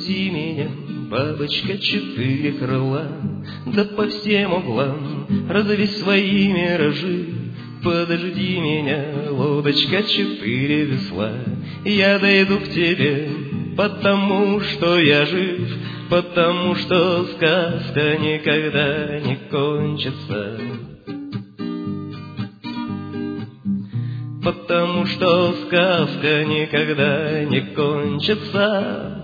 Разбуди меня, бабочка, 4 крыла, да по всем углам разовесь свои миражи. Подожди меня, лодочка, 4 весла, я дойду к тебе, потому что я жив, потому что сказка никогда не кончится. Потому что сказка никогда не кончится.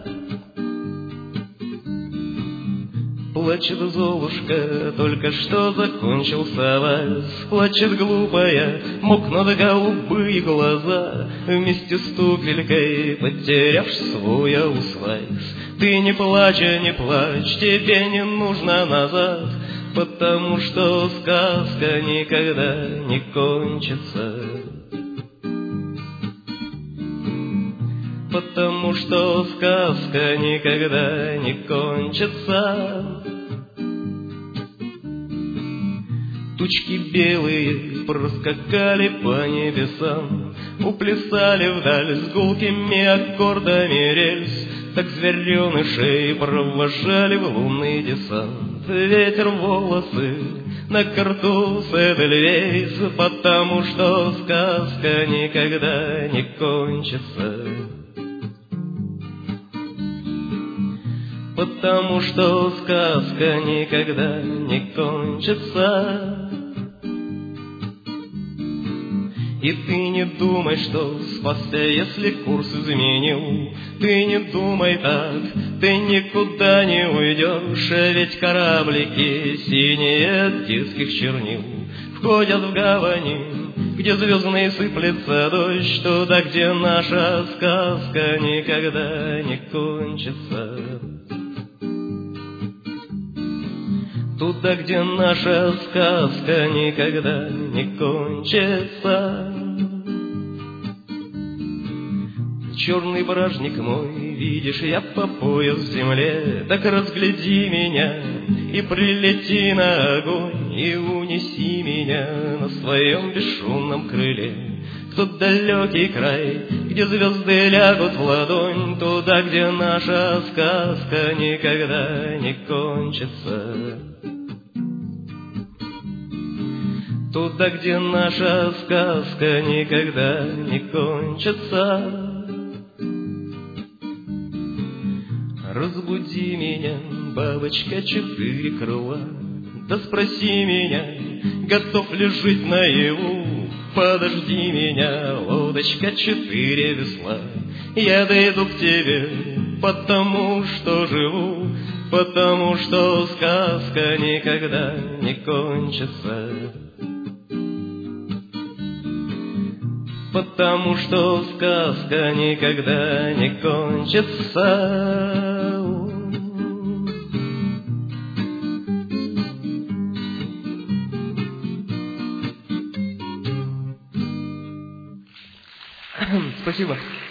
Плачет Золушка, только что закончился вальс. Плачет глупая, мокнут голубые глаза. Вместе с туфелькой потерявши свой аусвайс. Ты не плачь, не плачь, тебе не нужно назад, потому что сказка никогда не кончится. Потому что сказка никогда не кончится. Тучки белые проскакали по небесам, уплясали вдаль с гулкими аккордами рельс. Так зверенышей провожали в лунный десант. Ветер волосы на картуз Эдельвейс, потому что сказка никогда не кончится. Потому что сказка никогда не кончится. И ты не думай, что спасся, если курс изменил. Ты не думай так, ты никуда не уйдешь, ведь кораблики синие от детских чернил входят в гавани, где звездный сыплется дождь, туда, где наша сказка никогда не кончится. Туда, где наша сказка никогда не кончится. Черный бражник мой, видишь, я по пояс в земле, так разгляди меня и прилети на огонь, и унеси меня на своем бесшумном крыле в тот далекий край, где звезды лягут в ладонь, туда, где наша сказка никогда не кончится. Туда, где наша сказка никогда не кончится. Разбуди меня, бабочка, 4 крыла, да спроси меня, готов ли жить наяву. Подожди меня, лодочка, 4 весла, я дойду к тебе, потому что живу, потому что сказка никогда не кончится. Потому что сказка никогда не кончится. Спасибо.